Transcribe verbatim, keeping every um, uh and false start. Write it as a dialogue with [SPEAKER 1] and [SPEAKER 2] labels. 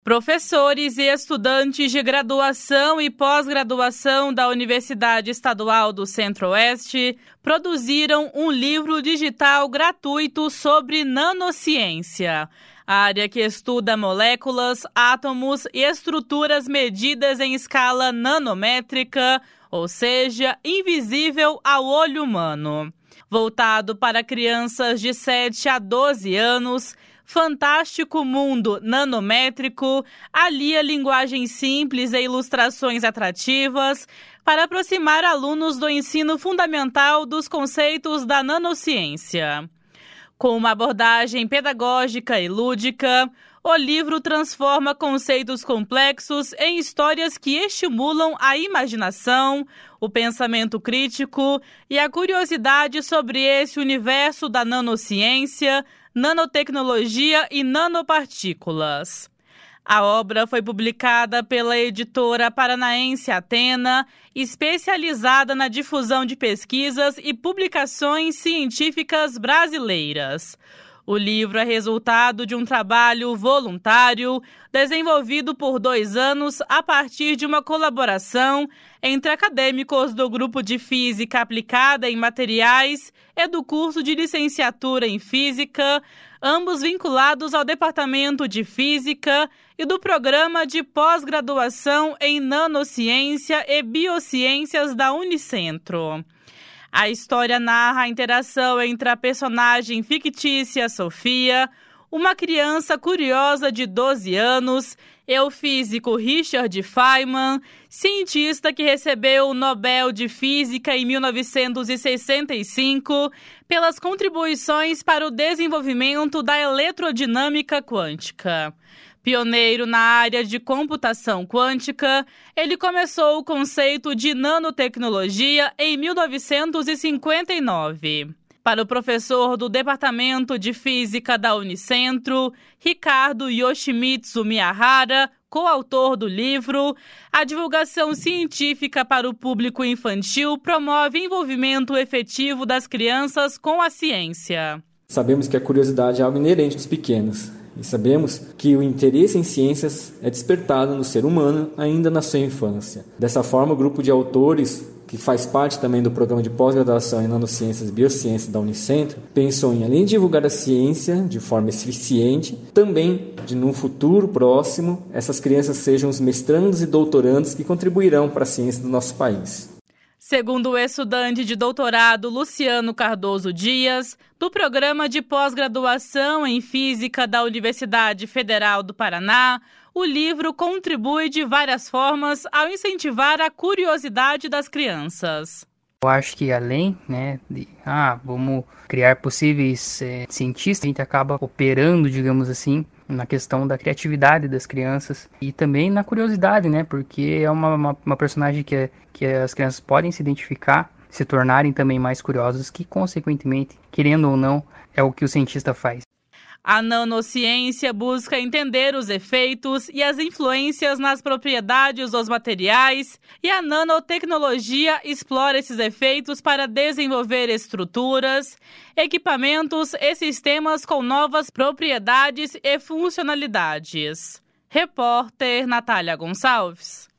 [SPEAKER 1] Professores e estudantes de graduação e pós-graduação da Universidade Estadual do Centro-Oeste produziram um livro digital gratuito sobre nanociência, área que estuda moléculas, átomos e estruturas medidas em escala nanométrica, ou seja, invisível ao olho humano. Voltado para crianças de sete a doze anos, Fantástico Mundo Nanométrico alia linguagem simples e ilustrações atrativas para aproximar alunos do ensino fundamental dos conceitos da nanociência. Com uma abordagem pedagógica e lúdica, o livro transforma conceitos complexos em histórias que estimulam a imaginação, o pensamento crítico e a curiosidade sobre esse universo da nanociência, nanotecnologia e nanopartículas. A obra foi publicada pela editora paranaense Atena, especializada na difusão de pesquisas e publicações científicas brasileiras. O livro é resultado de um trabalho voluntário desenvolvido por dois anos a partir de uma colaboração entre acadêmicos do Grupo de Física Aplicada em Materiais e do curso de Licenciatura em Física, ambos vinculados ao Departamento de Física e do Programa de Pós-Graduação em Nanociência e Biociências da Unicentro. A história narra a interação entre a personagem fictícia Sofia, uma criança curiosa de doze anos, e o físico Richard Feynman, cientista que recebeu o Nobel de Física em mil novecentos e sessenta e cinco pelas contribuições para o desenvolvimento da eletrodinâmica quântica. Pioneiro na área de computação quântica, ele começou o conceito de nanotecnologia em mil novecentos e cinquenta e nove. Para o professor do Departamento de Física da Unicentro, Ricardo Yoshimitsu Miyahara, coautor do livro, a divulgação científica para o público infantil promove o envolvimento efetivo das crianças com a ciência.
[SPEAKER 2] Sabemos que a curiosidade é algo inerente dos pequenos. E sabemos que o interesse em ciências é despertado no ser humano ainda na sua infância. Dessa forma, o grupo de autores, que faz parte também do programa de pós-graduação em nanociências e biociências da Unicentro, pensou em, além de divulgar a ciência de forma eficiente, também de, num futuro próximo, essas crianças sejam os mestrandos e doutorandos que contribuirão para a ciência do nosso país.
[SPEAKER 1] Segundo o estudante de doutorado Luciano Cardoso Dias, do Programa de Pós-Graduação em Física da Universidade Federal do Paraná, o livro contribui de várias formas ao incentivar a curiosidade das crianças.
[SPEAKER 3] Eu acho que além, né, de ah, vamos criar possíveis é, cientistas, a gente acaba operando, digamos assim, na questão da criatividade das crianças e também na curiosidade, né, porque é uma, uma, uma personagem que, é, que as crianças podem se identificar, se tornarem também mais curiosas, que consequentemente, querendo ou não, é o que o cientista faz.
[SPEAKER 1] A nanociência busca entender os efeitos e as influências nas propriedades dos materiais, e a nanotecnologia explora esses efeitos para desenvolver estruturas, equipamentos e sistemas com novas propriedades e funcionalidades. Repórter Natália Gonçalves.